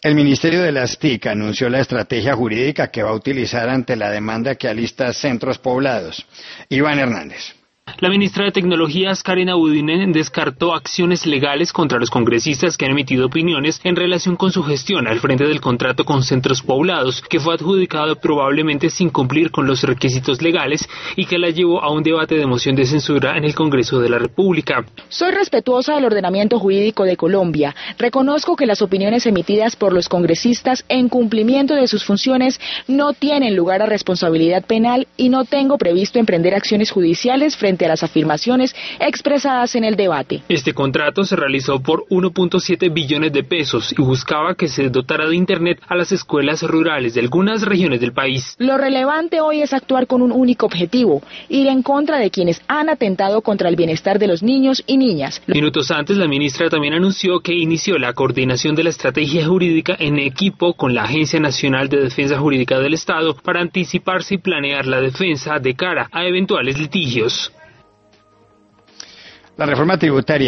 El Ministerio de las TIC anunció la estrategia jurídica que va a utilizar ante la demanda que alista Centros Poblados. Iván Hernández. La ministra de Tecnologías, Karen Abudinen, descartó acciones legales contra los congresistas que han emitido opiniones en relación con su gestión al frente del contrato con Centros Poblados, que fue adjudicado probablemente sin cumplir con los requisitos legales y que la llevó a un debate de moción de censura en el Congreso de la República. Soy respetuosa del ordenamiento jurídico de Colombia. Reconozco que las opiniones emitidas por los congresistas en cumplimiento de sus funciones no tienen lugar a responsabilidad penal y no tengo previsto emprender acciones judiciales frente a las afirmaciones expresadas en el debate. Este contrato se realizó por 1.7 billones de pesos y buscaba que se dotara de Internet a las escuelas rurales de algunas regiones del país. Lo relevante hoy es actuar con un único objetivo, ir en contra de quienes han atentado contra el bienestar de los niños y niñas. Minutos antes, la ministra también anunció que inició la coordinación de la estrategia jurídica en equipo con la Agencia Nacional de Defensa Jurídica del Estado para anticiparse y planear la defensa de cara a eventuales litigios. La reforma tributaria